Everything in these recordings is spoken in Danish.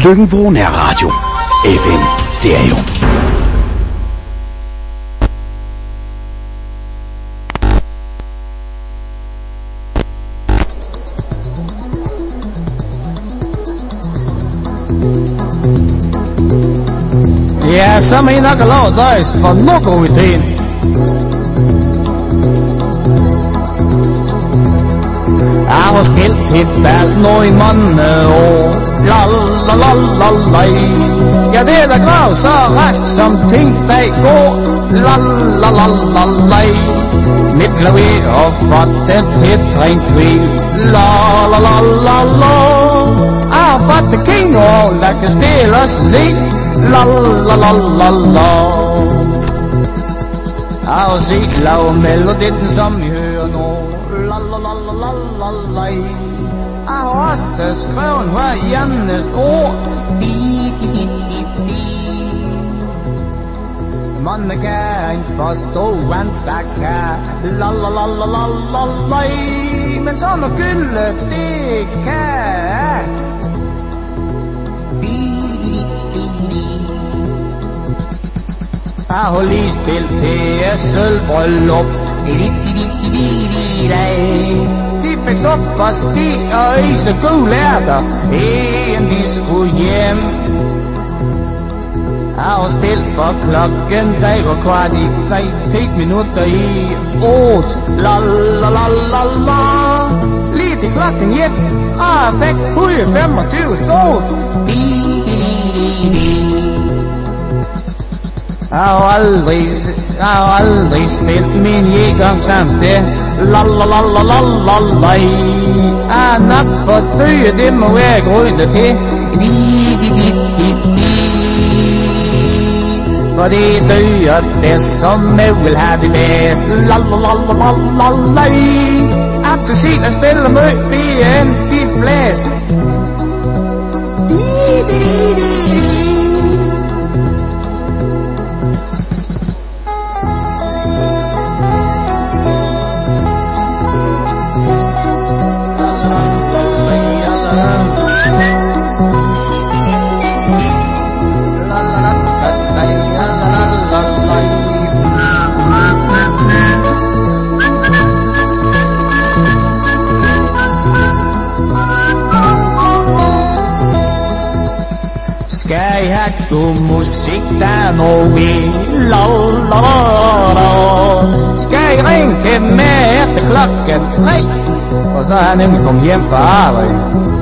Løkken-Vrå Nærradio. FM Stereo. Ja, så må I nok have lov dig, for nu går vi til en. Jeg har spillet til balt nu i mange år. La la la la la. Ja, det er da grav så rask som ting bag går. La la la la la. Mit klaver og fått den til træng tvil. La la la la la. Jeg har fått det king og der kan spilles lidt. La la la la la. Jeg har set lav melodien som I hører nu. La la la la la la la. Jeg har også skrevet hver eneste ord. Di di di di di. Man kan ikke forstå hvad der kan. La la la la la la la. Men sådan noget gylde det kan. Jeg har lige spillet til sølvbryllup. De fik suppe og sti og is og gode lærter, inden de skulle hjem. Jeg har spillet for klokken, der var kvart i 10 minutter i 8. La la la la la. Lige til klokken 1, og jeg fik 125 sol. Jeg har aldrig spillet min gang samme sted. La la la la la la la. Jeg er nok for døde, det må være grønne til. For det døde det som jeg vil have det bedst. La la la la la la la. Appelsin spiller møg mere end de fleste. God musik, der er noget. La la la la. Skal I ringe til mig efter klokken 3? Og så er jeg nemlig kommet hjem fra arbejde.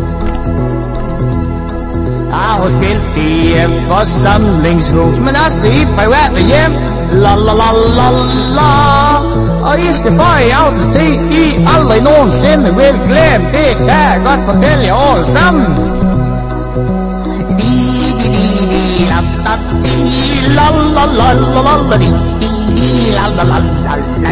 Jeg har spillet i forsamlingshus, men også i private hjem. La la la la la. Og I skal få i aftenstid, I aldrig nogensinde vil glemme. Det kan jeg godt fortælle jer alle sammen. La la la la la la di la la la la la.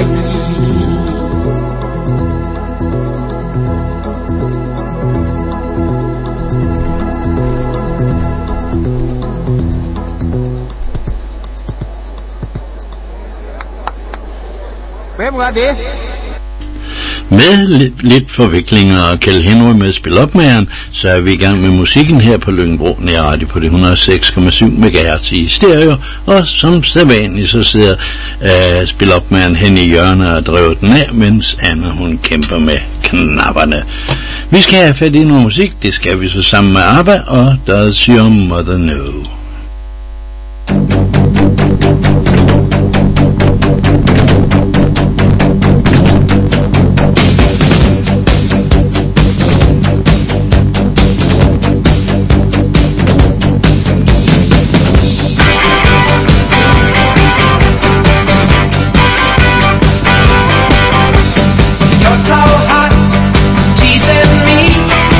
Hvem var det? Med lidt forviklinger og Kjeld Henry med Spil op med han, så er vi i gang med musikken her på Løkken-Vrå Nærradio på det 106,7 MHz i stereo, og som sædvanligt så sidder Spil op med han hen i hjørnet og drevet den af, mens Anna hun kæmper med knapperne. Vi skal have fat i noget musik, det skal vi så sammen med ABBA og Does Your Mother Know.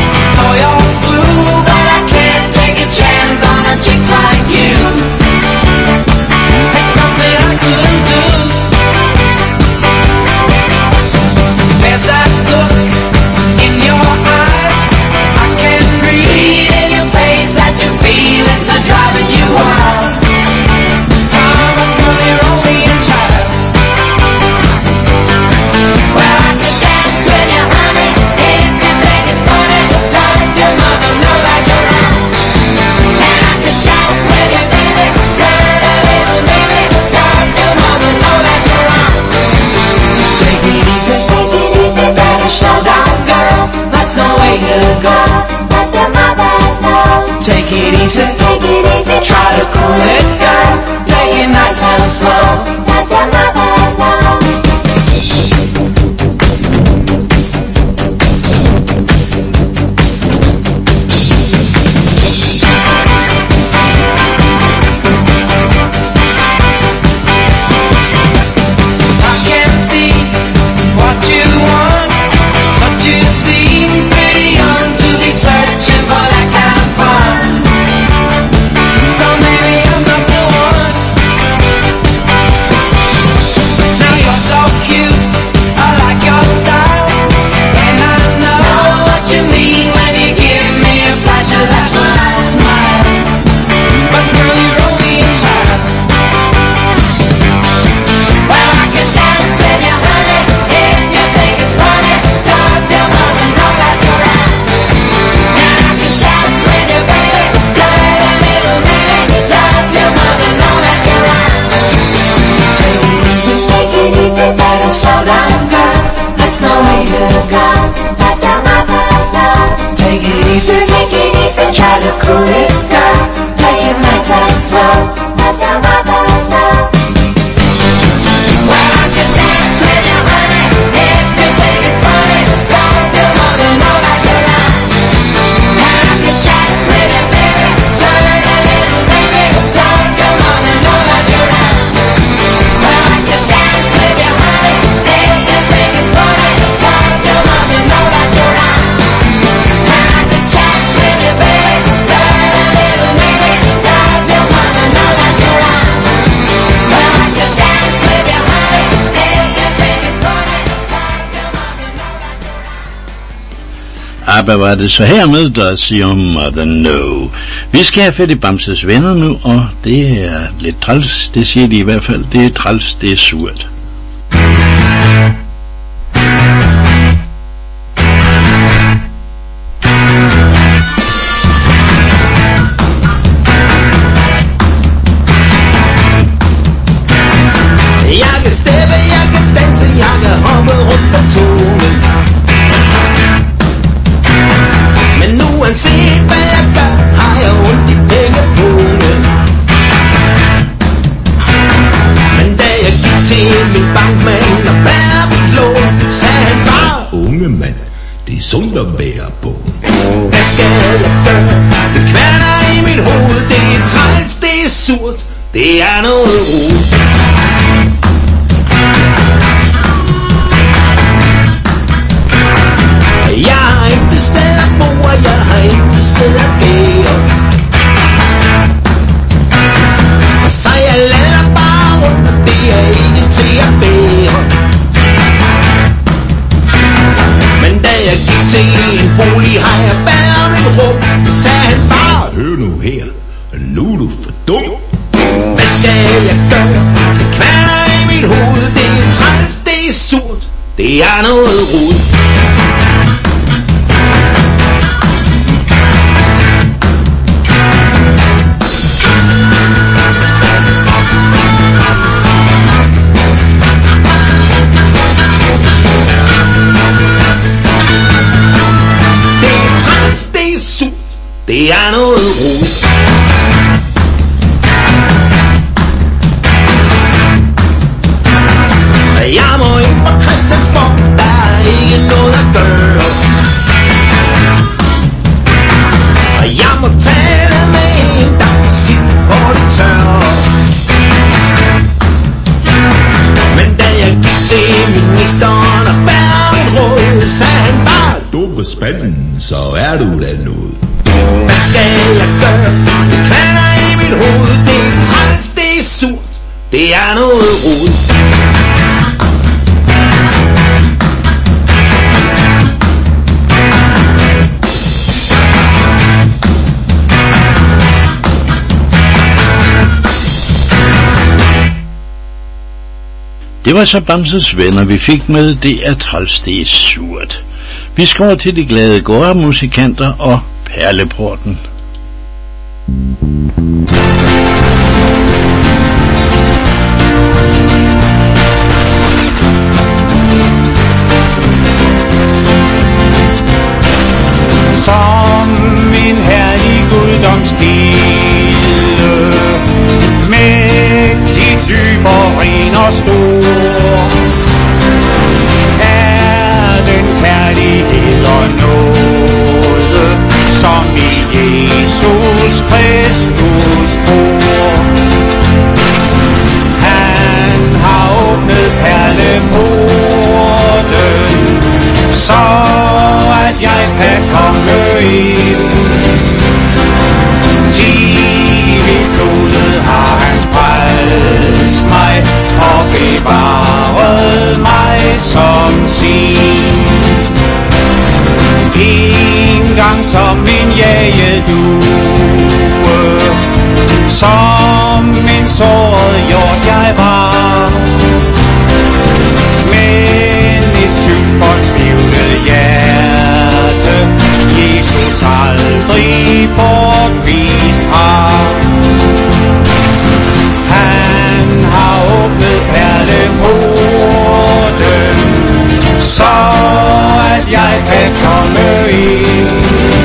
Chick like you. Take it easy, try to cool it, girl. Take it nice and slow. Does your mother know? I can see what you want, but you seem pretty young to be searching for that kind of fun. So maybe I'm not the one. Now you're so cute, I like your style, and I know what you mean when you give me a flash of that smile. But girl, you're only a child. Well, I can dance with you, honey, if you think it's funny. Does your mother know that you're out? And I can chat with you, baby, flirt a little maybe. Does your mother know that you're out? Take it easy, better slow down, girl. That's no way to go. Does your mother know? Take it easy, try to cool it, girl. Take it nice and slow. Does your mother know? Well, I can dance with you, honey, if you think it's funny. Does your mother know that you're out? And I can chat with you, baby, flirt a little maybe. Does your mother know that you're out? Well, I can dance with you, honey, if you think it's funny. Does your mother know that you're out? And I can chat with you, baby, flirt a little maybe. Does your mother know that you're out? Well, I can dance with you, honey, if you think it's funny. Does your mother know that you're out? ABBA var det så hermed, der siger om Mother No. Vi skal have fat i Bamses Venner nu, og det er lidt træls, det siger de i hvert fald. Det er træls, det er surt. Jeg kan steppe, jeg kan danse, jeg kan hoppe rundt på togen. Men uanset hvad jeg gør, har jeg ondt i pengepungen. Men da jeg gik til min bankmand og bærer mit lån, sagde han bare: unge mand, det er sundt at være på. Hvad skal jeg gøre? Det kværner i mit hoved, det er træls, det er surt, det er noget rod. Jeg har intet sted at bo, og jeg har intet sted at være. Og så jeg lader bare rundt, og det er ikke til at bære. Men da jeg gik til en bolig, har jeg bæret mit rum, sagde han bare: hør nu her, nu er du for dum. Hvad skal jeg gøre? Det kværner i mit hoved, det er træls, det er surt, det er noget rod. Det er noget rod. Jeg må ind på Christiansborg, der er ikke noget at gøre. Og jeg må tale med en, der må sige, hvor det tør. Men da jeg gik til ministeren og bærer mit råd, sagde han bare: dumme spanden, så er du da noget. Hvad skal jeg gøre? Det kværner i mit hoved, det er træls, det er surt, det er noget rod. Det var så Bamses Venner, vi fik med. Det er træls, det er surt. Vi skal over til de glade gårdmusikanter og Perleporten. Som en herlig guddom fin og stor. Er den kærlighed og nåde, som i Jesus Kristus bor. Han har åbnet perleporten, så at jeg kan komme ind. I blodet har han frelst mig og bevaret mig som sin. En gang som en jagedue, som en såret hjort jeg var, men et syndfortvivlet hjerte Jesus aldrig bortvist har. Han har åbnet perleporten, så at jeg kan komme ind.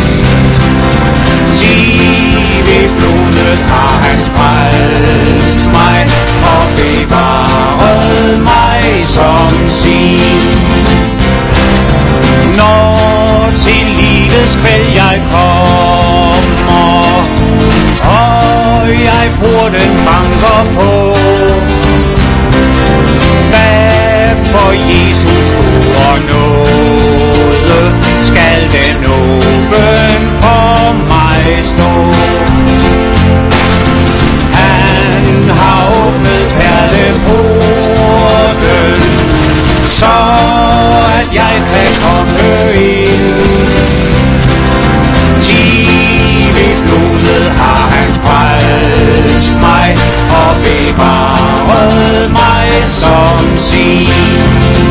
Ved blodet har han frelst mig og bevaret mig som sin. Når til livets kvæld jeg kommer, og jeg porten banker på, hvad for Jesus ord nåde skal den åben for mig stå. Han har åbnet perleporten, så at jeg kan komme ind. Ved blodet har han frelst mig og bevaret mig som sin.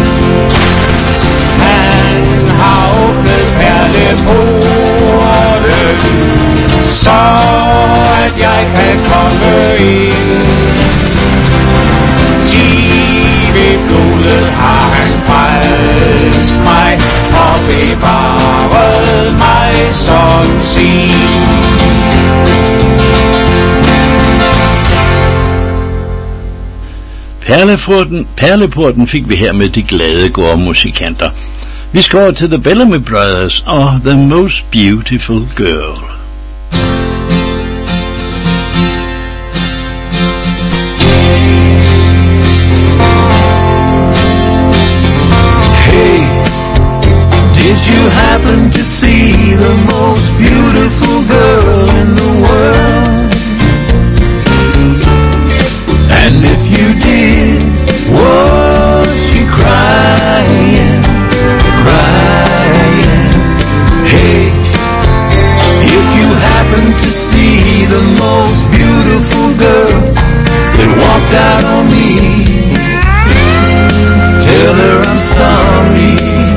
Han har åbnet perleporten, så at jeg kan komme ind. Ved blodet har han frelst mig og bevaret mig som sin. Perleporten fik vi her med de glade gårdmusikanter. Vi skal over til The Bellamy Brothers og The Most Beautiful Girl. Did you happen to see the most beautiful girl in the world? And if you did, was she crying, crying? Hey, if you happen to see the most beautiful girl that walked out on me, tell her I'm sorry.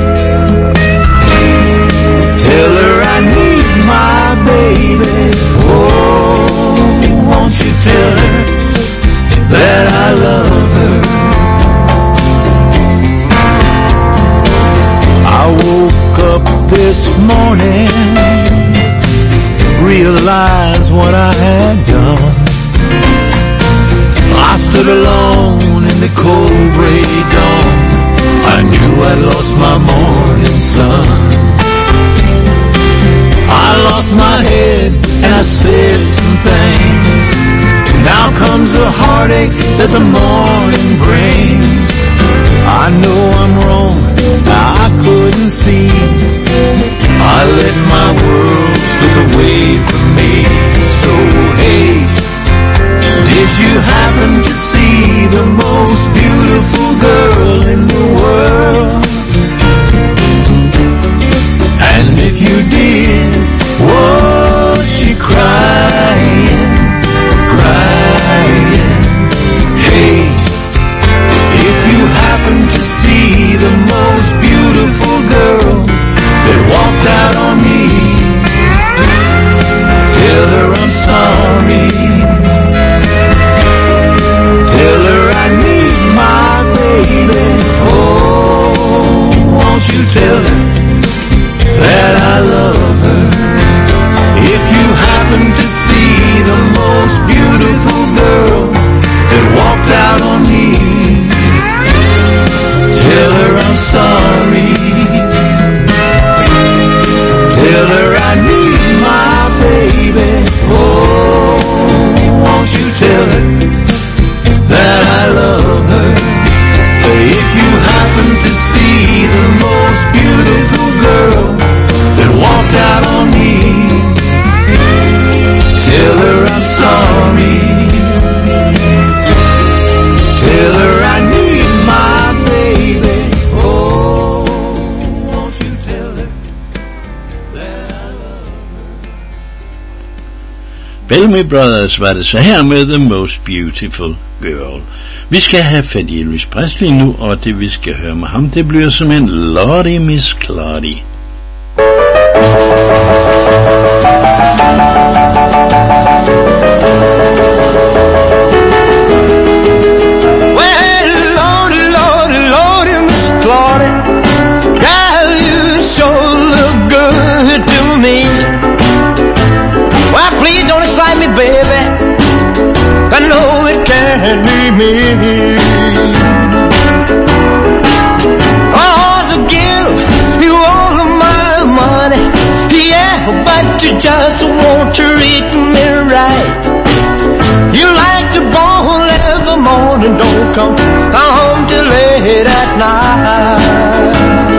Tell her I need my baby. Oh, won't you tell her that I love her? I woke up this morning, realized what I had done. I stood alone in the cold gray dawn. I knew I'd lost my morning sun. I lost my head and I said some things. Now comes the heartache that the morning brings. I know I'm wrong, I couldn't see. I let my world slip away from me. So hey, did you happen to see the most beautiful girl in the world? And if you did, was she crying, crying? Hey, if you happen to see the most beautiful girl that walked out on me, Bellamy Brothers var det så her med The Most Beautiful Girl. Vi skal have fat i Elvis Presley nu, og det vi skal høre med ham, det bliver som en Lordy Miss Claudy. Well, Lordy, Lordy, Lordy, Miss Claudy, girl, you sure look good to me. Well, please don't excite me, baby. I know it can't be me. I also give you all of my money, yeah, but you just won't treat me right. You like to ball every morning, don't come home till late at night.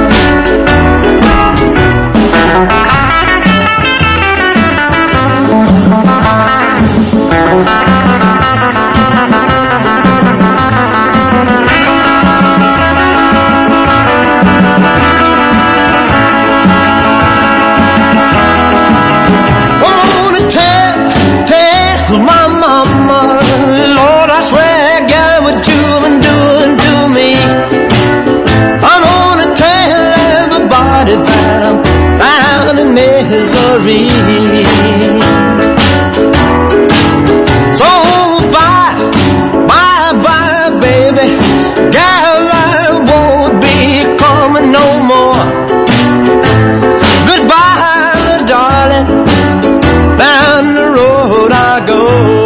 My mama, Lord, I swear, girl, what you've been doing to me. I'm gonna tell everybody that I'm down in misery. So bye, bye, bye, baby, girl, I won't be coming no more. Goodbye, darling, down the road I go.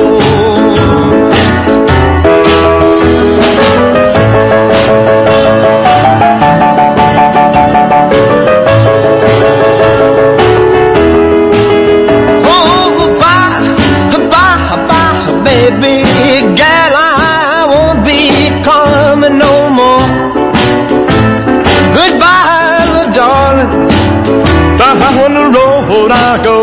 Oh, bye, bye, bye, baby, girl, I won't be coming no more. Goodbye, darling, down the road I go.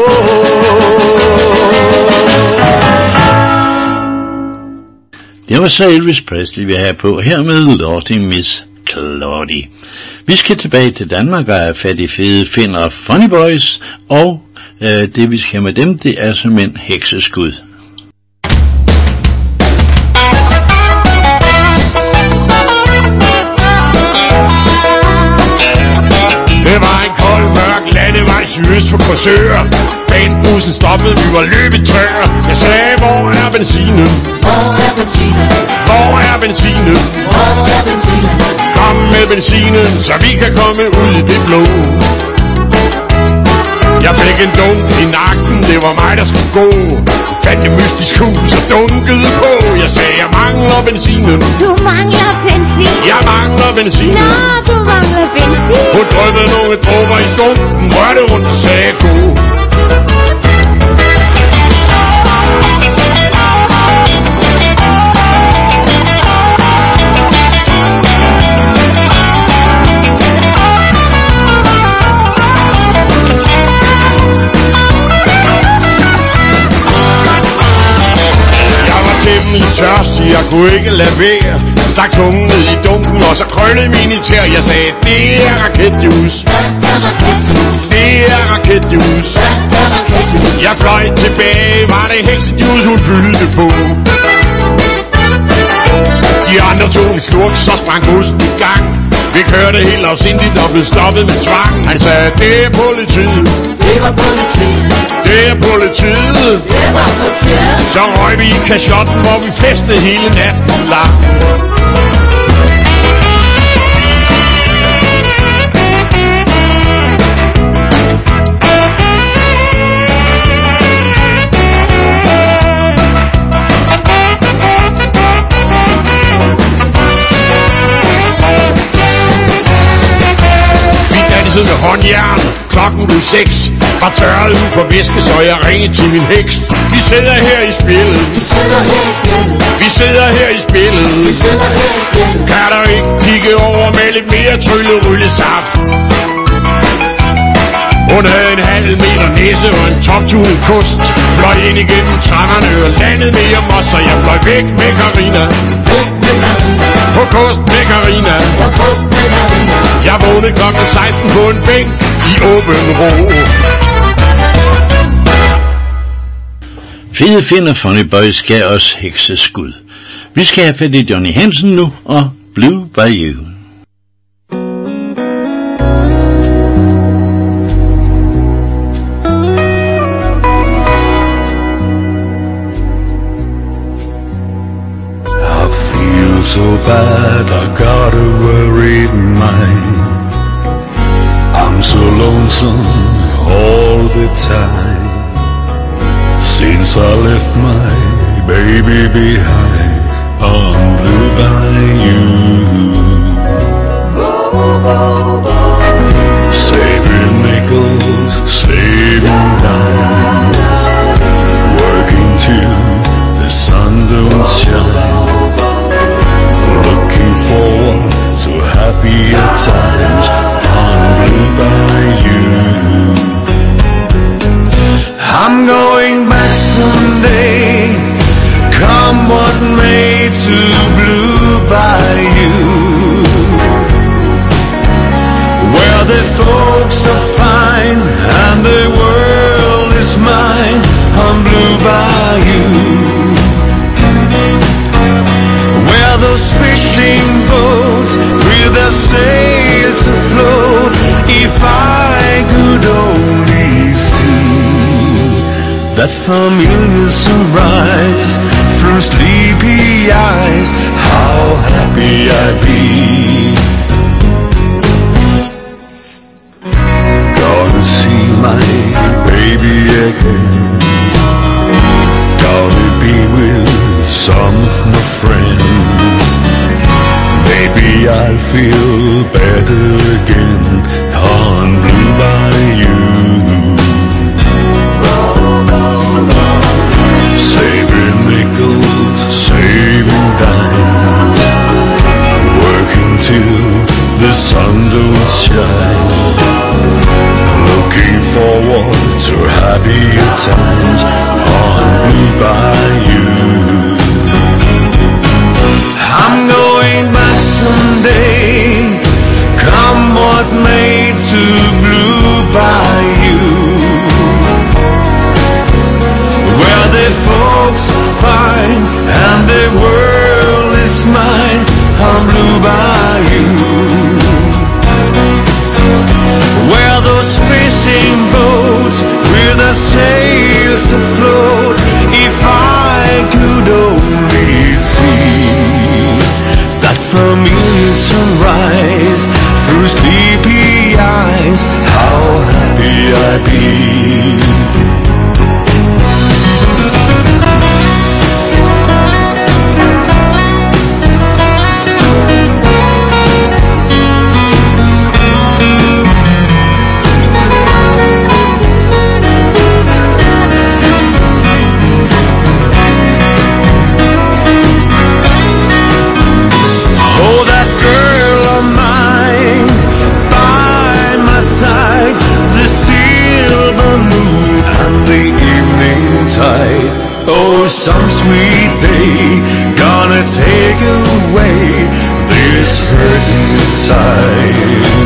Det var så Elvis Presley, vi har på her med Lordy Miss Claudy. Vi skal tilbage til Danmark og have fat i fede Finn og Funny Boys, og det vi skal med dem, det er som en hekseskud. Det var en kold, mørk landevej sydøst for Korsør. Banebussen stoppede, vi var løbet tør. Jeg sagde, hvor er benzinen? Hvor er benzinen? Hvor er benzinen? Hvor er benzinen? Kom med benzinen, så vi kan komme ud i det blå. Jeg fik en dunk i nakken, det var mig der skulle gå. Fandt et mystisk hus og dunkede på. Jeg sagde, jeg mangler benzinen. Du mangler benzin. Jeg mangler benzinen. Nå, du mangler benzin. Hun dryppede nogle dråber i dunken, rørte rundt og sagde, gå. Temmelig tørstig, jeg kunne ikke lade være. Stak tungen ned i dunken, og så krøllede min tær. Jeg sagde, det er raketjuice. Det er raketjuice. Jeg fløj tilbage, var det heksejuice, hun fyldte på. De andre tog en slurk, så sprang bussen i gang. Vi kørte helt afsindigt og blev stoppet med tvang. Han sagde, det er politiet. Det var politiet. Det er politiet. Det var politiet. Så røg vi i kashotten, hvor vi festede hele natten lang. Med håndjern, klokken blev 6. Var tørret ud på væske, så jeg ringede til min heks. Vi sidder her i spillet. Vi sidder her i spillet. Kan du ikke kigge over med lidt mere trylleryllesaft? Hun havde en halv meter næse og en toptunet kost. Fløj ind igennem tremmerne og landede med om os, så jeg fløj væk med Carina. På kost med Carina. Jeg vågnede klokken 16 på en bænk i åben ro. Fede Finn og Funny Boys gav os hekseskud. Vi skal have fat i Johnny Hansen nu og Blue Bayou. So bad I got a worried mind. I'm so lonesome all the time. Since I left my baby behind on Blue Bayou. Saving nickels, saving dimes, working till the sun don't shine. Looking forward to happier times on Blue Bayou. I'm going back someday, come what may, to Blue Bayou, where the folks are fine and the world is mine on Blue Bayou. Those fishing boats with their sails afloat, if I could only see that familiar sunrise through sleepy eyes, how happy I'd be. Gonna see my baby again, gonna be with some of my friends. Maybe I'll feel better again on Blue Bayou. Saving nickels, saving dimes, working till the sun don't shine. Looking forward to happier times on Blue Bayou. I'm going back someday, come what may, to Blue Bayou, where the folks are fine and the world is mine on Blue Bayou, where those fishing boats with their sails afloat, if I could only see that familiar sunrise through sleepy eyes, how happy I'd be. Oh, some sweet day gonna take away this hurting inside.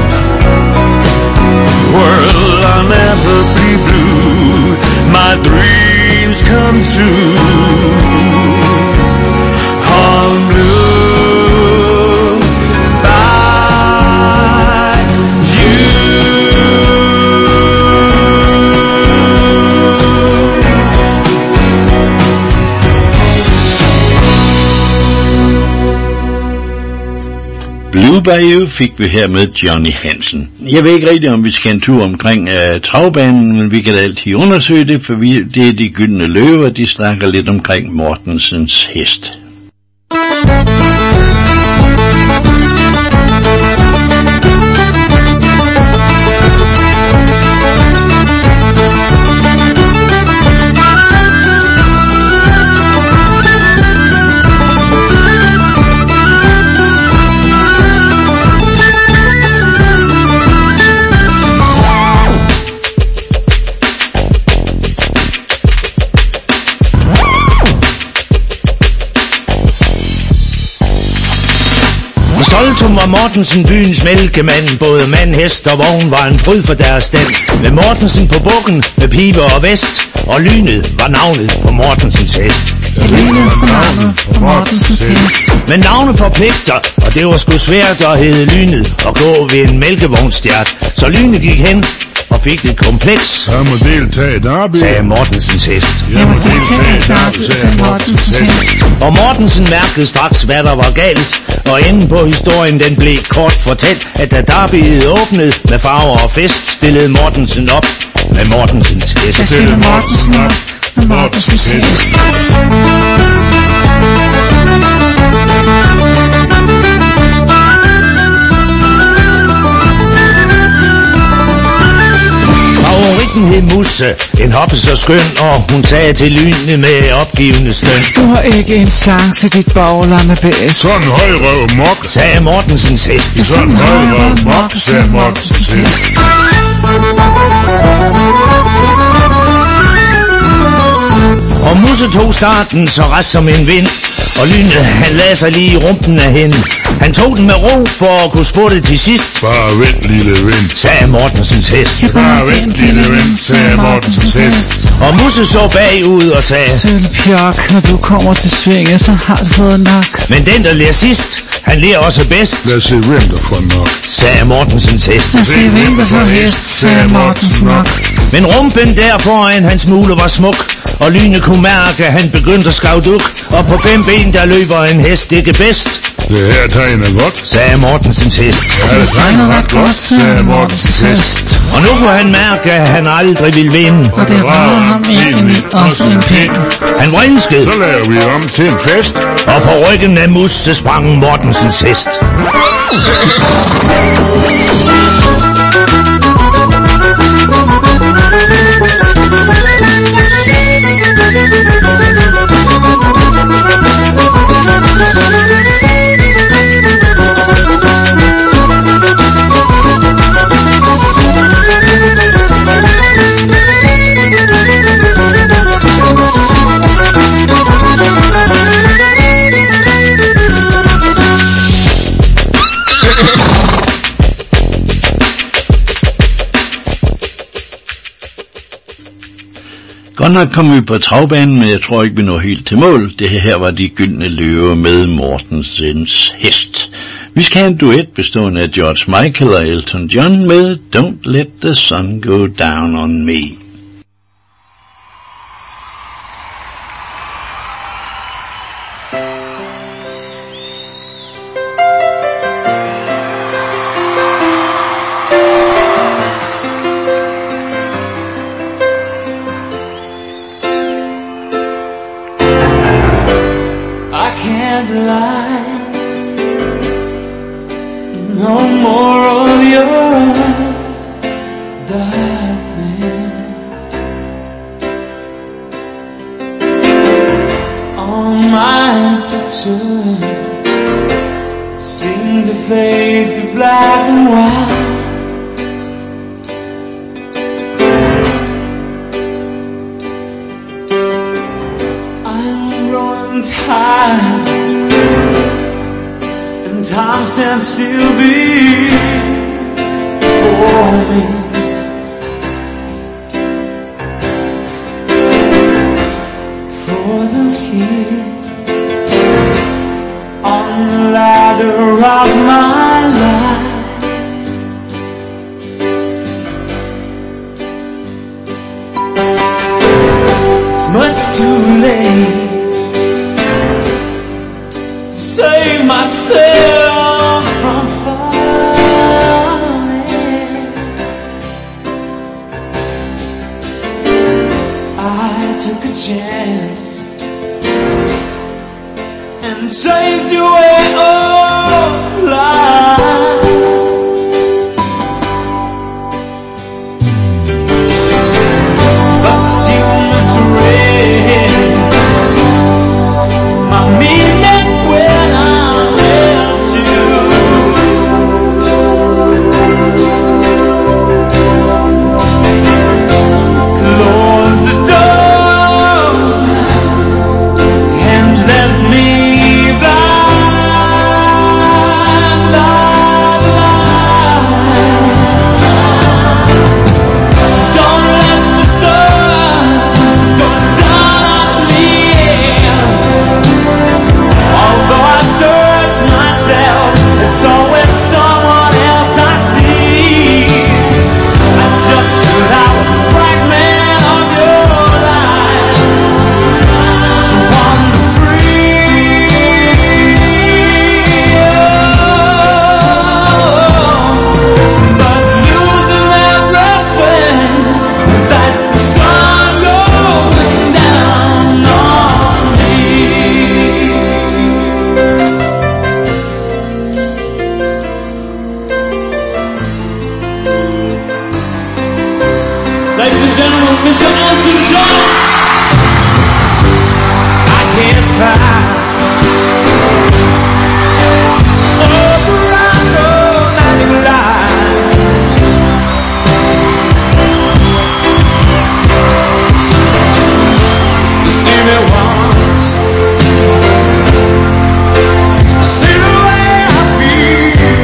World, I'll never be blue, my dreams come true on Blue Blue Bayou fik vi her med Johnny Hansen. Jeg ved ikke rigtig, om vi skal en tur omkring travbanen, men vi kan altid undersøge det, for det er de gyldne løver, de snakker lidt omkring Mortensens hest. Stoltum var Mortensen byens mælkemand. Både mand, hest og vogn var en bryd for deres stand. Med Mortensen på bukken, med pibe og vest, og lynet var navnet på Mortensens hest. Lynet var navnet på Mortensens hest. Men navnet forpligter, og det var sgu svært at hedde Lynet og gå ved en mælkevognstjert. Så Lynet gik hen og fik et kompleks. Jeg må deltage i derby, sagde Mortensens hest. Jeg må deltage i derby, sagde Mortensens hest. Og Mortensen mærkede straks, hvad der var galt. Og enden på historien, den blev kort fortalt, at da derbyet åbnede med farver og fest, stillede Mortensen op med Mortensens hest. Der stillede Mortensen op med Mortensens hest. Favoritten hed Musse, en hoppe så skøn, og hun sagde til Lynet med opgivende støn. Du har ikke en chance, dit baglamme bedst. Sådan en højrøv mok, sagde Mortensens hest. Sådan en højrøv mok, sagde Mortensens hest. Og Musse tog starten så rask som en vind, og Lynet han lagde sig lige i rumpen af hende. Han tog den med ro for at kunne spurte til sidst. Bare vent, lille ven, sagde Mortensens hest. Bare vent, lille ven, sagde Mortensens hest. Og Musse så bagud og sagde, Sølvpjok, når du kommer til svinget, så har du fået nok. Men den der ler sidst, han ler også bedst. Lad os se hvem der får nok, sagde Mortensens hest. Lad os se hvem der får hest, sagde Mortens nok. Men rumpen der foran hans mule var smuk, og Lynet kunne mærke, at han begyndte at skavduk. Og på 5 ben der løber en hest ikke bedst. Det her tegner godt, sagde Mortensens hest. Ja, det tegner ret godt, sagde Mortensens hest. Og nu kunne han mærke, at han aldrig ville vinde. Og det rørede ham egentlig også en pind. Han vrinskede. Så laver vi om til en fest. Og på ryggen af Musse sprang Mortensens hest. Godt nok kom vi på travbanen, men jeg tror ikke, vi når helt til mål. Det her var De Gyldne Løver med Mortensens hest. Vi skal have en duet bestående af George Michael og Elton John med Don't Let the Sun Go Down on Me. Let me fly. pie. Oh, for I know that you lie. You see me once, see the way I feel.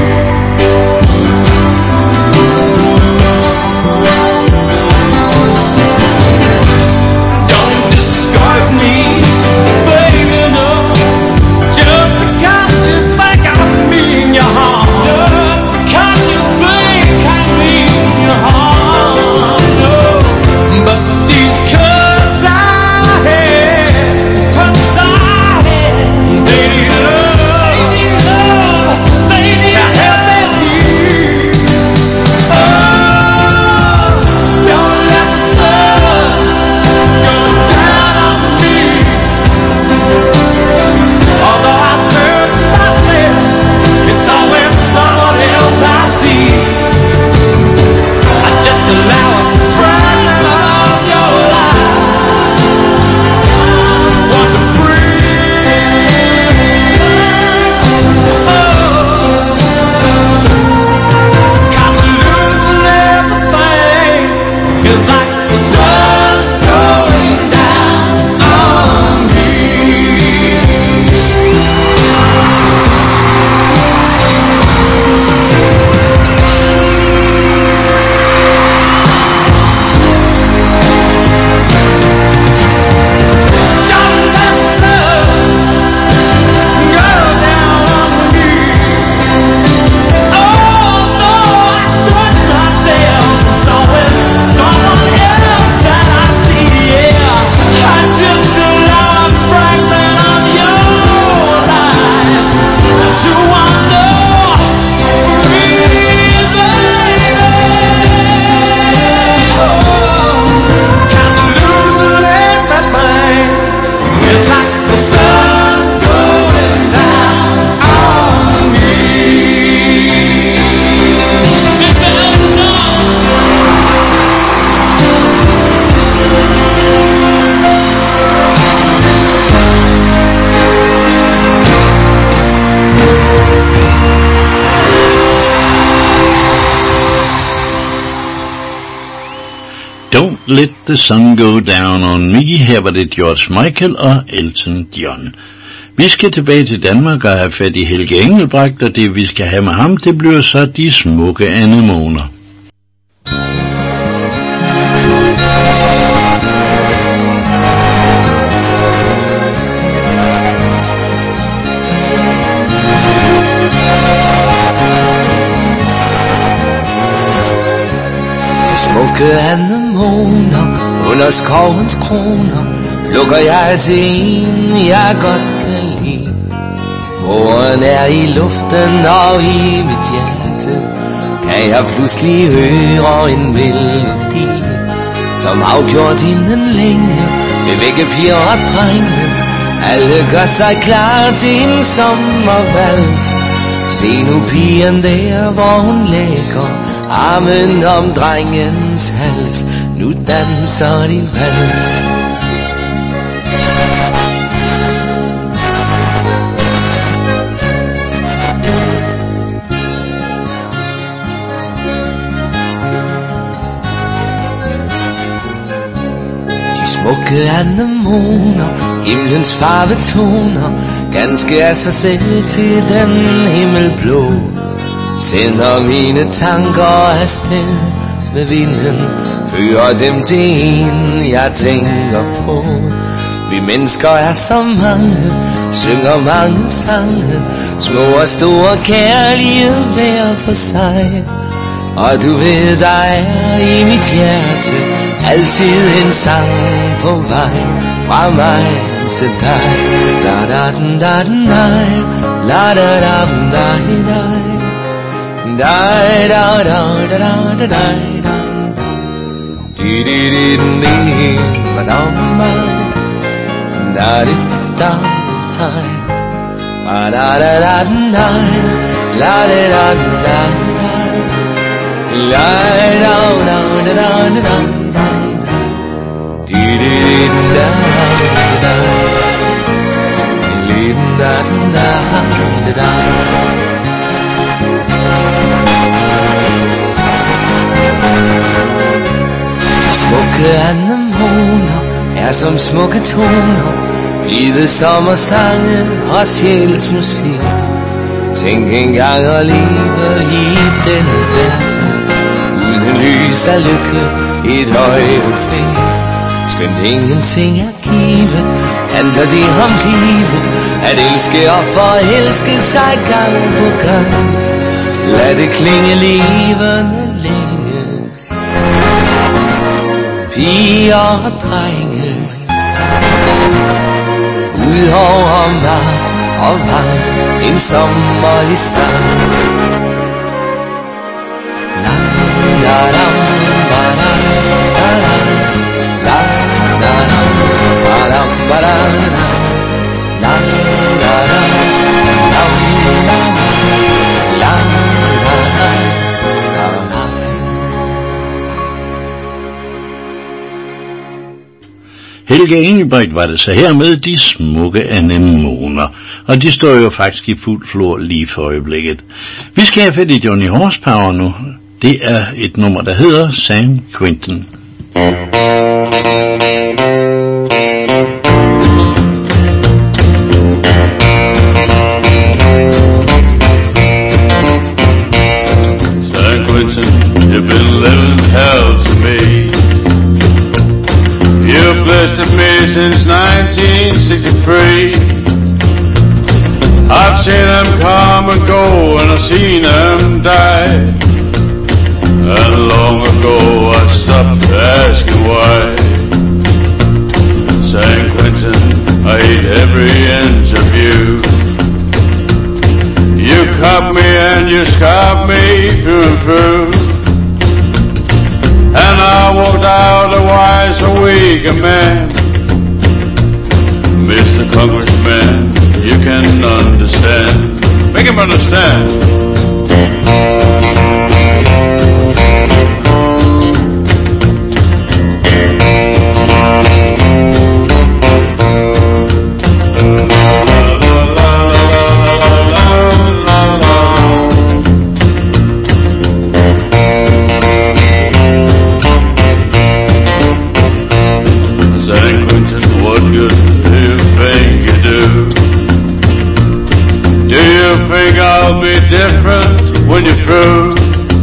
Don't discard me, baby, no. Just because you think I mean you harm. Just because you think I mean you harm, no. But these cuts I had, they need love, to help them heal. Oh, don't let the sun go down on me. Although I stir myself, it's always someone else I see. I just allow a fragment of your life to wander free. Oh, 'cause losing everything is like the sun going down on me. Don't let the sun go down on me. Although I search myself, it's always someone else that I see. Yeah, I just allow a fragment of your life to wander free, baby. Oh, 'cause losing everything is like the sun going down on me. Don't Let the Sun Go Down on Me. Her var det George Michael og Elton John. Vi skal tilbage til Danmark og have fat i Helge Engelbrecht, og det vi skal have med ham, det bliver så De Smukke Anemoner. De smukke anemoner under skovens kroner plukker jeg til en, jeg godt kan lide. Våren er i luften og i mit hjerte kan jeg pludselig høre en melodi, som afgjort inden længe vil vække piger og drenge. Alle gør sig klar til en sommervals. Se nu pigen der, hvor hun lægger armen om drengens hals. Nu danser de vals. De smukke anemoner, himlens farvetoner, ganske af sig selv til den himmelblå, sender mine tanker afsted med vinden, fører dem til en, jeg tænker på. Vi mennesker er så mange, synger mange sange, små og store kærlige hver for sig. Og du ved, der er i mit hjerte altid en sang på vej fra mig til dig. La da da da da, la da da da da, da da da da da da, di di di di, ba da ba, da di da da, ba da da da da, la da da da, la da da da da da, di di di da da. Smukke anemoner er som smukke toner, hvide sommersange og sjælsmusik. Tænk engang at leve i denne verden, uden lys af lykke et øjeblik. Skønt ingenting er givet, handler det om livet, at elske og forelske sig gang på gang. Lad det klinge levende længe, piger og drenge, ud over mark og vang, en sommerlig sang. La la la la la la la la la la la la la la la la. Helge Engelbrecht var det så her med de smukke anemoner, og de står jo faktisk i fuld flor lige for øjeblikket. Vi skal have fat i Johnny Horsepower nu. Det er et nummer, der hedder San Quentin. San Quentin, you've been living hell to me. You've blessed me since 1963. I've seen them come and go, and I've seen them die. And long ago I stopped asking why. San Quentin, I hate every inch of you. You cut me and you scarred me through and through. And I walked out a wise and weaker man. Mr. Congressman, you can understand. Make him understand. I'll be different when you're through.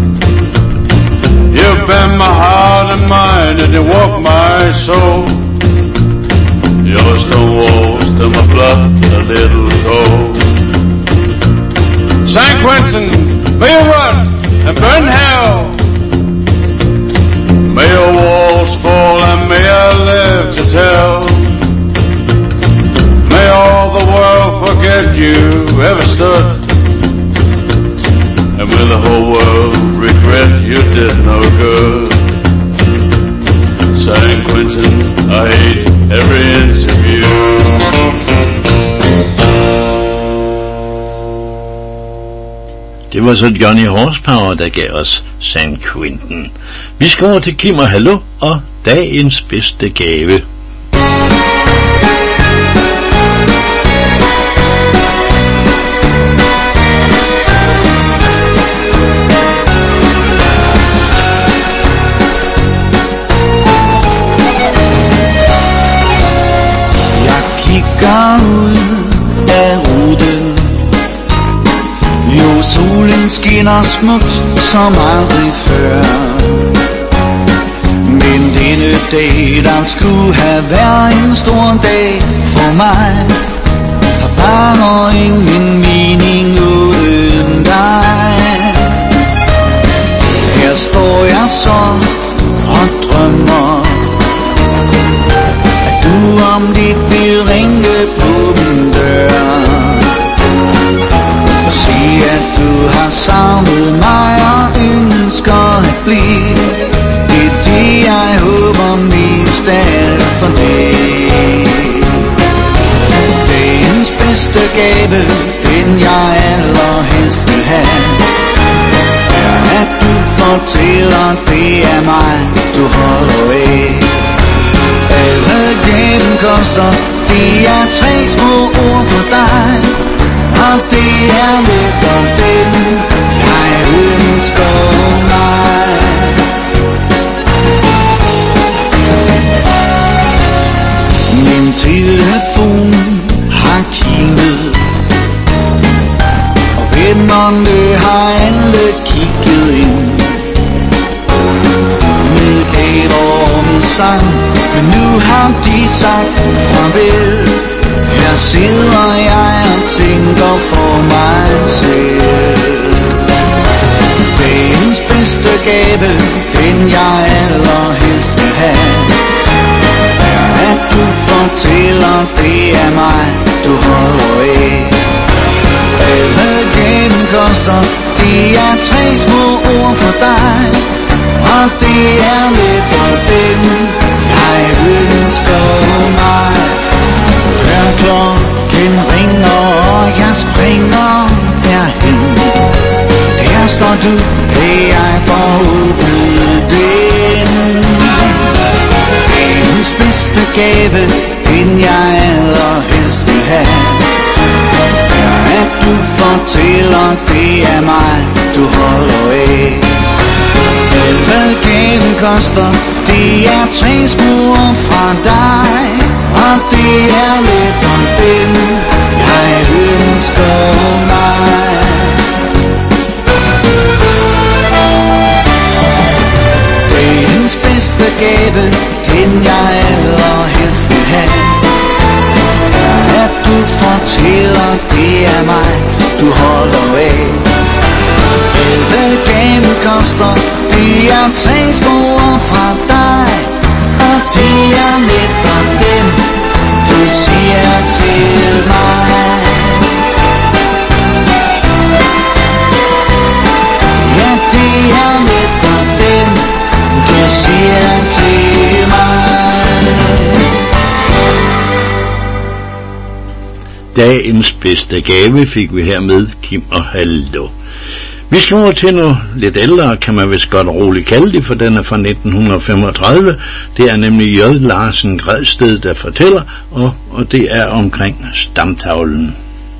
You've been my heart and mind, and you walk my soul. Your stone walls to my blood a little cold. San Quentin, may you run and burn hell. May your walls fall and may I live to tell. May all the world forget you ever stood. And will the whole world regret you did no good. San Quentin, I hate every inch of you. Det var så Johnny Horsepower, der gav os San Quentin. Vi skal over til Kim og Hallo og dagens bedste gave. Ud af ruten. Jo, solen skinner smukt som aldrig før. Men denne dag, der skulle have været en stor dag for mig, har bare ingen mening uden dig. Her står jeg så og drømmer, at du om lidt vil ringe på min dør og sige, at du har savnet mig og ønsker at blive. Det er det, jeg håber mest af for dig. Dagens bedste gave, den jeg allerhelst vil have, er, at du fortæller, det er mig, du holder af. Alle gaven koster, det er 3 små ord for dig. og det er netop den, jeg ønsker mig. Min telefon har kimet, og vennerne har alle kigget ind. Med gaver og med sang, men nu har de sagt farvel. Her sidder jeg og tænker for mig selv. Dagens bedste gave, den jeg allerhelst vil have, er at du fortæller, det er mig, du holder af. Alle gaven koster, det er 3 små ord for dig, og det er netop den, jeg ønsker mig. Hør klokken ringer, og jeg springer derhen. Der står du, det jeg får åbnet den. Dagens bedste gave, den jeg allerhelst vil have, er at du fortæller, det er mig, du holder af. Hvad gaven koster, det er 3 små fra dig, og det er netop den, jeg ønsker mig. Dagens bedste gave, den jeg allerhelst vil have, er at du fortæller, det er mig, du holder af. Hvad gaven koster, det er 3 spor fra dig, og det er netop dem, du siger til mig. Ja, det er netop dem, du siger til mig. Dagens bedste gave fik vi her med Kim og Haldo. Vi skal over til noget lidt ældre, kan man vist godt roligt kalde det, for den er fra 1935. Det er nemlig J. Larsen Gredsted, der fortæller, og det er omkring stamtavlen.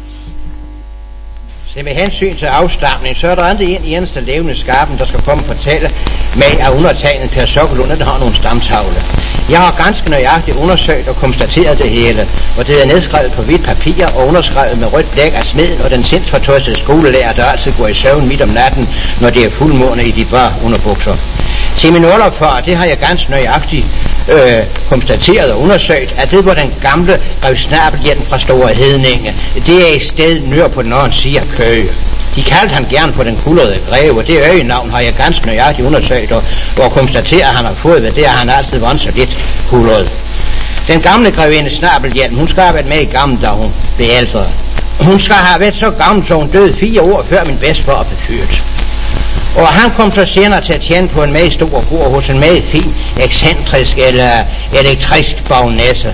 Se, med hensyn til afstamning, så er der aldrig en eneste levende skarpen, der skal komme og fortælle med at undertegnet Per Sokkelund, der har nogle stamtavle. Jeg har ganske nøjagtigt undersøgt og konstateret det hele, og det er nedskrevet på hvidt papir og underskrevet med rødt blæk af smeden og den sindsfortøjsede skolelærer, der altid går i søvn midt om natten, når det er fuldmåne i de bare underbukser. Se, min olderfar, det har jeg ganske nøjagtigt konstateret og undersøgt, at det var den gamle Grev Snabelhjelm fra Store Hedninge. Det er et sted nør på den anden side af Køge. De kaldte han gerne på den kuldrede greve, og det øgenavn har jeg ganske nøjagtigt undersøgt og konstateret, at han har fået ved det, at han altid var så lidt kuldret. Den gamle grevinde Snabelhjelm, hun skal have været med i gamle, da hun blev ældre. Hun skal have været så gammel, så hun døde 4 år før min bedstefar blev født. Og han kom så senere til at tjene på en meget stor gård hos en meget fin, ekscentrisk eller elektrisk bagnæsse.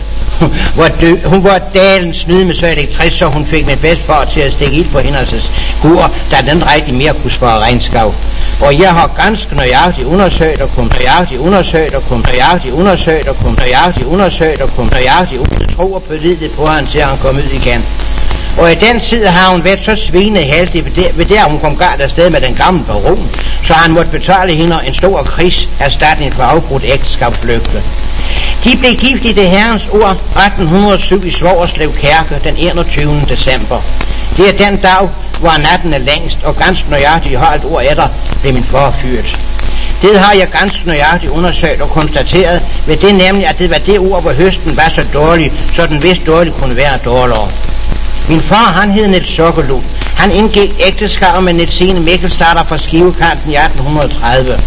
Hun var dalens snyde med så elektrisk, så hun fik min bedstefar til at stikke ild på hendes gård, da den rigtig mere kunne spare regnskab. Og jeg har ganske nøjagtigt undersøgt og kom nøjagtigt undersøgt og kom nøjagtigt undersøgt og kom nøjagtigt undersøgt og kom nøjagtigt tro og pålideligt på han til han kom ud igen. Og i den tid har hun været så svineheldig ved der hun kom galt afsted med den gamle baron, så han måtte betale hende en stor krigserstatning for afbrudt ægteskabsløfte. De blev gift i det herrens år 1807 i Svogerslev Kirke den 21. december. Det er den dag, hvor natten er længst, og ganske nøjagtigt har et år efter blev min far fyret. Det har jeg ganske nøjagtigt undersøgt og konstateret ved det nemlig, at det var det år, hvor høsten var så dårlig, så den vist dårligt kunne være dårligere. Min far, han hed Niels Sokkelund. Han indgik ægteskab med Nielsine Mikkelsdatter fra Skivekanten i 1830.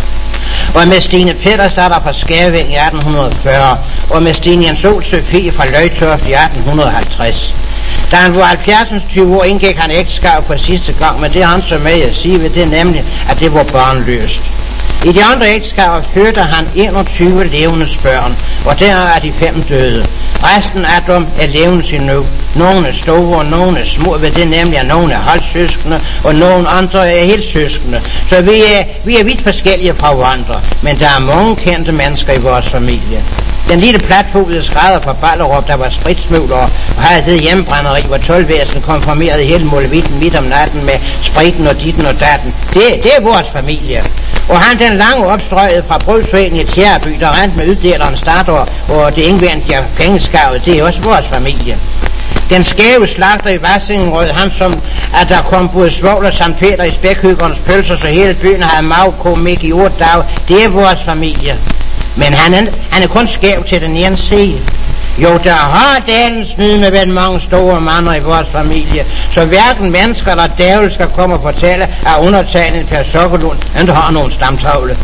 Og med Stine Pedersdatter fra Skæving i 1840. Og med Stine Jens Olsø fra Løgtoft i 1850. Da han var 70 år indgik han ægteskab for sidste gang, men det han så med at sige ved det nemlig, at det var barnløst. I de andre ægteskaber fødte han 21 levende børn, og der er de 5 døde. Resten af dem er levende endnu. Nogle er store, og nogle er små, ved det nemlig, at nogle er halvsøskende, og nogle andre er helt søskende. Så vi er vidt forskellige fra hverandre, men der er mange kendte mennesker i vores familie. Den lille platfodede skrædder fra Ballerup, der var spritsmugler og havde det hjemmebrænderi, hvor tolvvæsen konformerede hele målevitten midt om natten med spritten og ditten og datten. Det er vores familie. Og han den lange opstrøget fra Brødsveden i Tjærby, der rent med uddeleren starter og det indvendige pengeskavet, det er også vores familie. Den skæve slagter i Vassingenrød, han som at der kom både svogl og Sankt Peter i spækhyggernes pølser, så hele byen havde magkomik i 8 dage, det er vores familie. Men han er kun skæv til den ene side. Jo, der har den snyd med vel mange store mander i vores familie, så hverken mennesker eller dævel skal komme og fortælle, at undertagningen Per Sokkelund ikke har nogen stamtavle.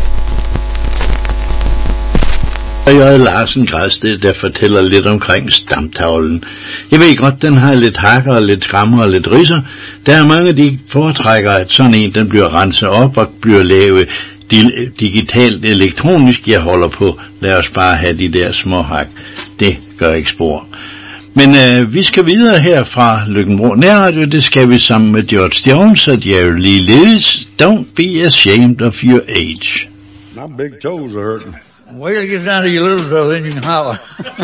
Og J. Larsen Græsted, der fortæller lidt omkring stamtavlen. Jeg ved godt, den har lidt hakker og lidt skrammer og lidt ridser. Der er mange, de foretrækker, at sådan en, den bliver renset op og bliver lavet digitalt elektronisk. Jeg holder på, lad os bare have de der små hak. Det gør ikke spor. Men vi skal videre her fra Løkken-Vrå Nærradio. Det skal vi sammen med George Jones og Jerry Lee Lewis. Don't be ashamed of your age. My big toes are hurting. Wait till it gets down to your little toe, then you can holler.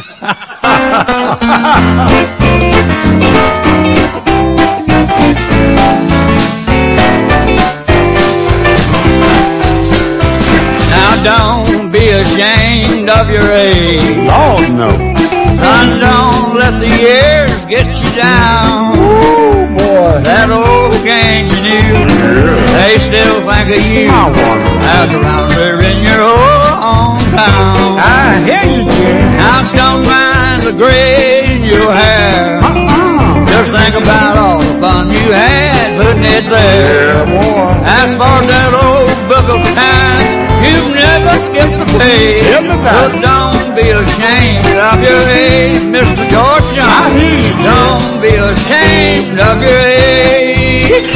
Now don't be ashamed of your age. Lord, no. Son, don't let the years get you down. Ooh, boy. That old gang you knew, they still think of you out around there in your old hometown. I hear you, Jim. Now don't mind the gray in your hair. Just think about all the fun you had putting it there. Yeah, boy. As for that old book of time, you've never skipped a page. But don't be ashamed of your age, Mr. George Jones. Don't be ashamed of your age.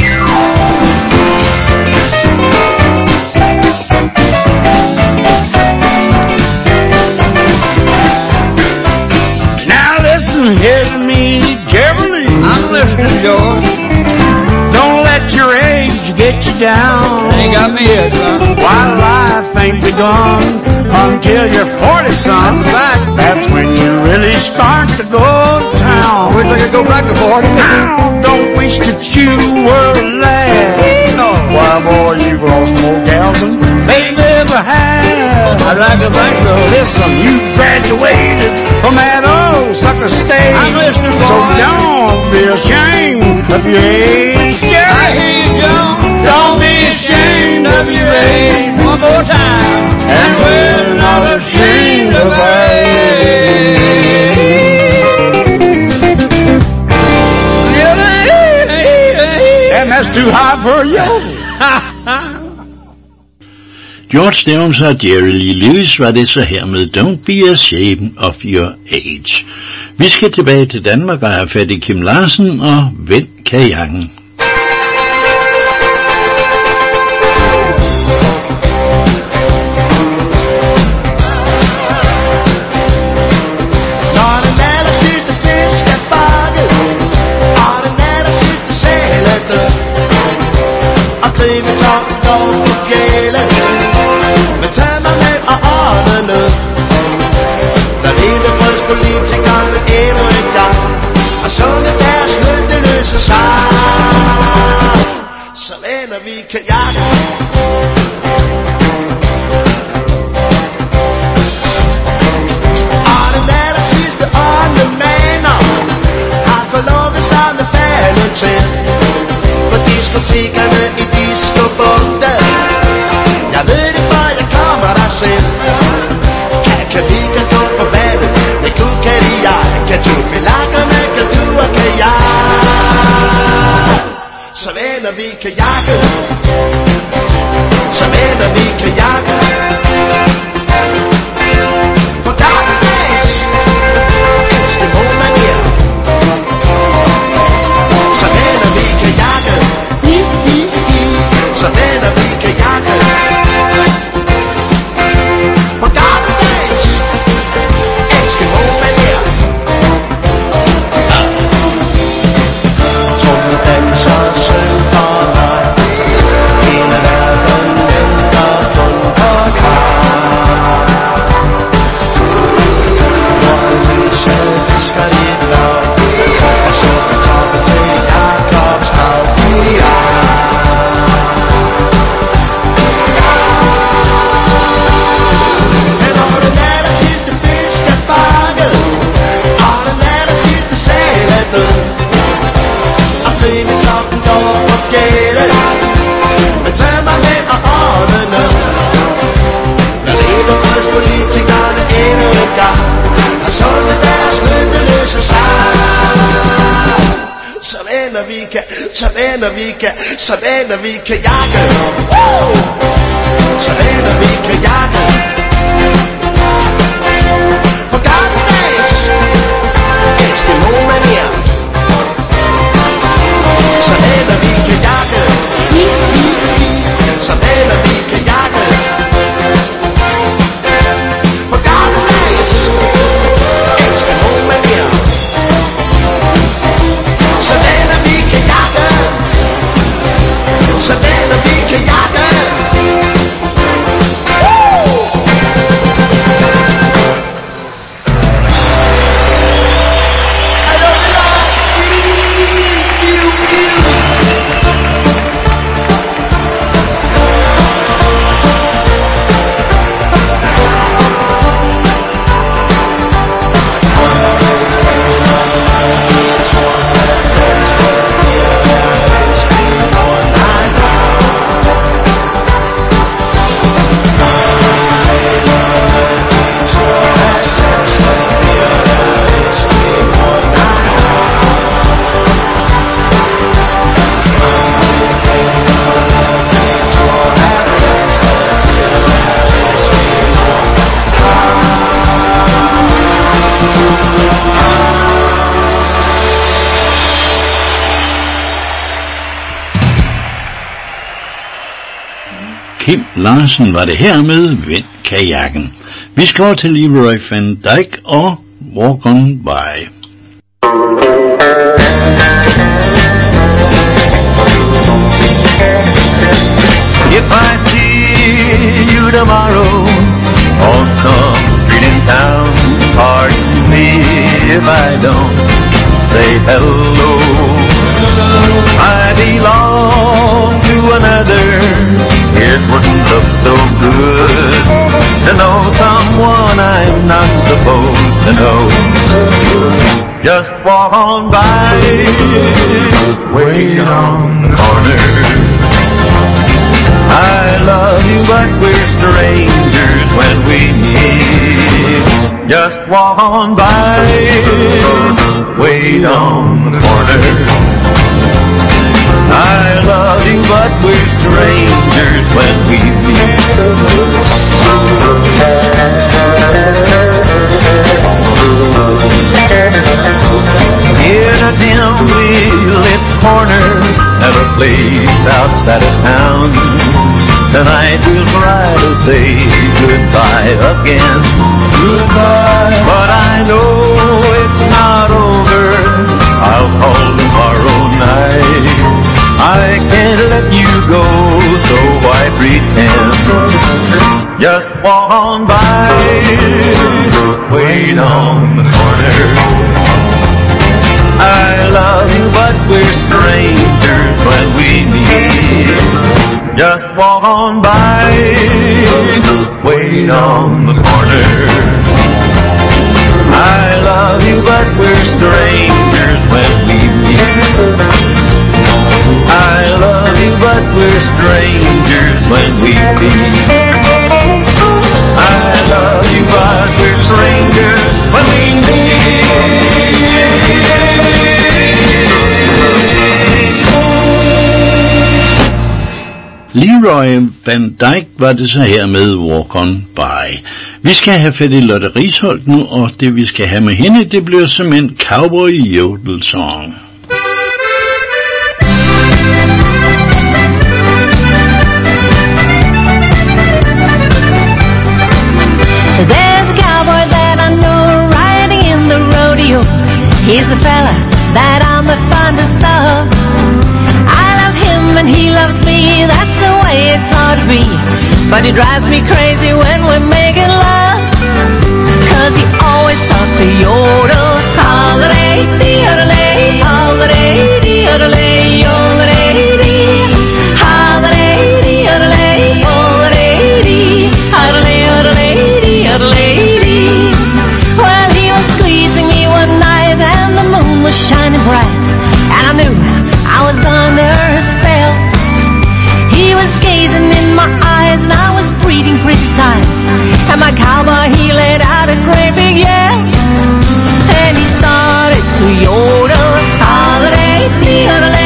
Now listen here to me, Jerry Lee. I'm listening, George. Don't let your age get you down. Ain't got me yet, son. While life ain't begun until you're 40, son. That's right. That's when you really start to go to town. I wish I could go back to 40. Now, don't wish that you were a lad. No. Why, boy, you've lost more gals than they've ever had. I'd like to think so. Listen, you graduated from that old sucker stage. I'm listening, boy. So don't be ashamed of your age. I hear you, John. Don't be ashamed of your age. One more time. And we're not ashamed of our age. And that's too high for you. George Jones og Jerry Lee Lewis var det så her med Don't be ashamed of your age. Vi skal tilbage til Danmark og have fat i Kim Larsen og Vend kajakken. Når den aller sidste fisk er fanget, og den aller sidste sæl er død, og gribetoppen går på fjældet, med tømmermænd og årene, når hele brødspolitikerne endnu en gang har sunget deres lyndeløse sang, så læner vi kajakken. Og den aller sidste åndemaner har forlovet sig med faldet til på diskotekerne i Diskobugten. Jeg ved det, for jeg kommer der selv. Kan vi kan gå på vandet, med Gud kan de jeg. Kan du filakkerne, kan du og kan jeg. Så vender vi kajakken. Så vender vi kajakken. På dagligdags Eskimo-manier. Så vender vi kajakken. Så vender vi kajakken. På dagligdags Eskimo-manier. Trummet danser og syng for dig. Hele verden venter at vi kan, sådan at vi kan, sådan at vi kan jakke. Sådan at vi kan jakke. På gammeldags Eskimo-manier. Sådan at vi kan jakke. Sådan at vi kan jakke. På gammeldags Eskimo-manier. Sådan at vi kan jakke. Sådan at vi kan jakke. Kim Larsen var det her med Vind kajakken. Vi skal over til Leroy Van Dyke og Walk On By. If I see you tomorrow on some street in town, pardon me if I don't say hello. I belong to another. It wouldn't look so good to know someone I'm not supposed to know. Just walk on by, wait on the corner. I love you, but we're strangers when we meet. Just walk on by, wait on the corner. I love you, but we're strangers when we meet. In a dimly lit corner at a place outside of town, tonight we'll try to say goodbye again. Goodbye. But I know it's not over. I'll call tomorrow night. I can't let you go, so why pretend? Just walk on by, wait on the corner. I love you, but we're strangers when we meet. Just walk on by, wait on the corner. I love you, but we're strangers when we meet. I love you, but we're strangers when we meet. I love you, but we're strangers when we meet. Leroy Van Dyke var det så her med Walk On By. Vi skal have fat i Lotte Risholt nu, og det vi skal have med hende, det bliver som en cowboy jodel song. There's a cowboy that I know riding in the rodeo. He's a fella that I'm the fondest of. I love him and he loves me, that's the way it's ought to be. But he drives me crazy when we're making love, 'cause he always talks a yodel. Holiday, de-yodelay, holiday, de-yodelay, yodelay-dee. Holiday, de-yodelay, yodelay-dee. Holiday, yodelay-dee, yodelay-dee. Well, he was squeezing me one night and the moon was shining bright, and I knew I was under a spell. He was gazing in my eyes and I was breathing pretty sighs, and my cowboy, he let out a great big yell, and he started to yodel. Holiday, de-yodelay.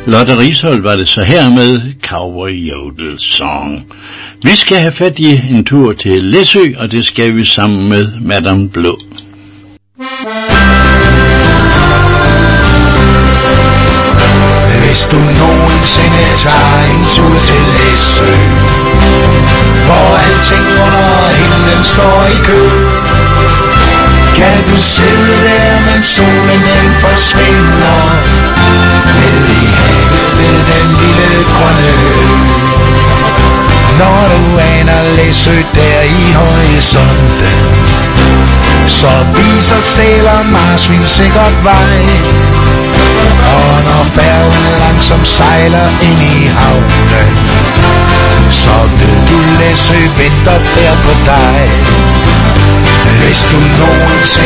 Lotte Risholdt var det så her med Cowboy Yodel Song. Vi skal have fat i en tur til Læsø, og det skal vi sammen med Madame Blå. Hvis du nogensinde tager en tur til Læsø, hvor alting under himlen står i kø, kan du sidde der, mens solen den forsvinder, ned i havet ved den lille grønne ø. Når du aner Læsø der i horisonten, så viser sæler marsvin sikkert vej. Og når færgen langsomt sejler ind i havnen, så ved du Læsø venter der på dig. Hvis du nogensinde